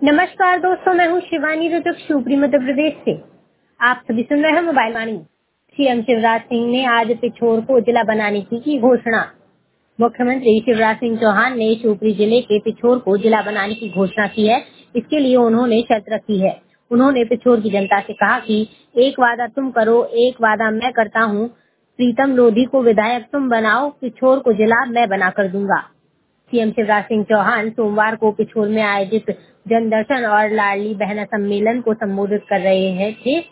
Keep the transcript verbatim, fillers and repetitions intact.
नमस्कार दोस्तों, मैं हूँ शिवानी रुद्र शिवपुरी मध्य प्रदेश से। आप सभी सुन रहे हैं मोबाइल वाणी। सीएम शिवराज सिंह ने आज पिछोर को जिला बनाने की की घोषणा। मुख्यमंत्री शिवराज सिंह चौहान ने शिवपुरी जिले के पिछोर को जिला बनाने की घोषणा की है। इसके लिए उन्होंने शर्त रखी है। उन्होंने पिछोर की जनता से कहा कि एक वादा तुम करो, एक वादा मैं करता हूँ। प्रीतम लोधी को विधायक तुम बनाओ, पिछोर को जिला मैं बना कर दूंगा। सीएम शिवराज सिंह चौहान सोमवार को पिछोर में आयोजित जनदर्शन और लाडली बहना सम्मेलन को संबोधित कर रहे थे।